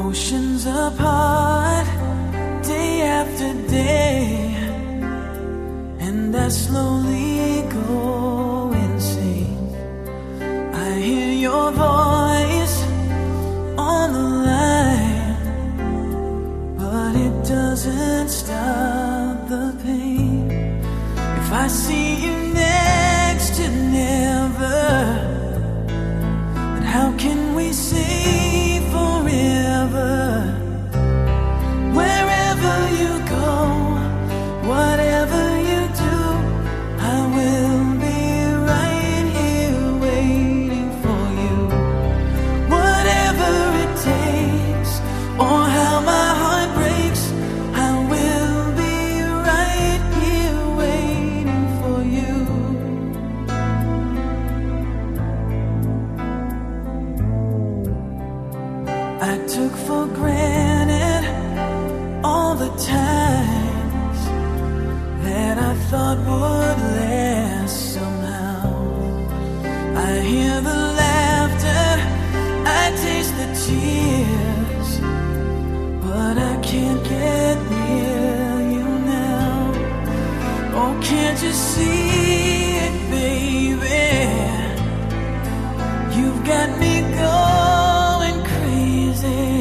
Oceans apart, day after day, and I slowly go insane. I hear your voice on the line, but it doesn't stop the pain. If I see you next to never, then how can we say forever? Wherever you go, whatever you do, I will be right here waiting for you. Whatever it takes, or how my heart breaks, I will be right here waiting for you. I took for granted all the times that I thought would last somehow. I hear the laughter, I taste the tears, but I can't get near you now. Oh, can't you see it, baby? You've got me going crazy.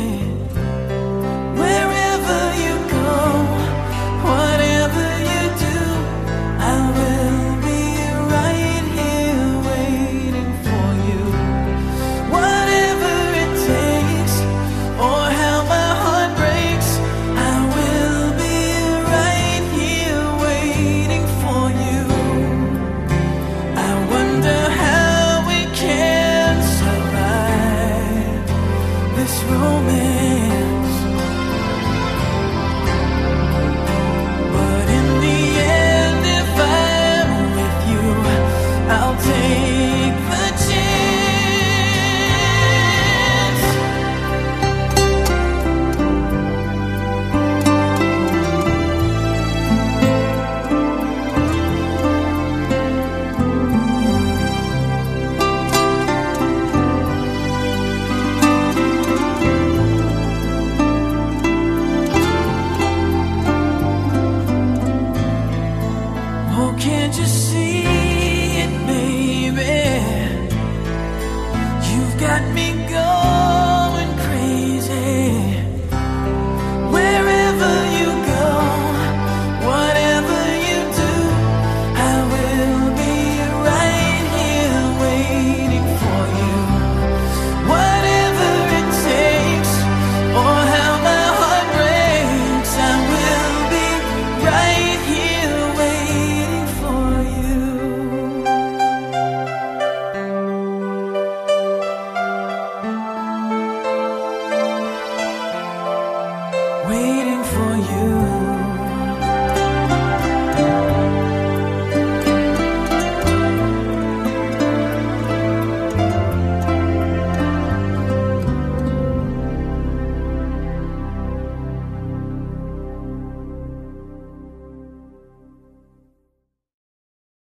Wherever you go, whatever you do, I will be right here waiting for you. Whatever it takes, or how my heart breaks, I will be right here waiting for you. I wonder how we can survive this romance, but in the end, if I'm with you, I'll take the chance. Oh, can't you see it, baby? You've got me going crazy. Wherever you go, whatever you do, I will be right here waiting for you. Whatever it takes, or how my heart breaks, I will be right here waiting for you. Waiting for you.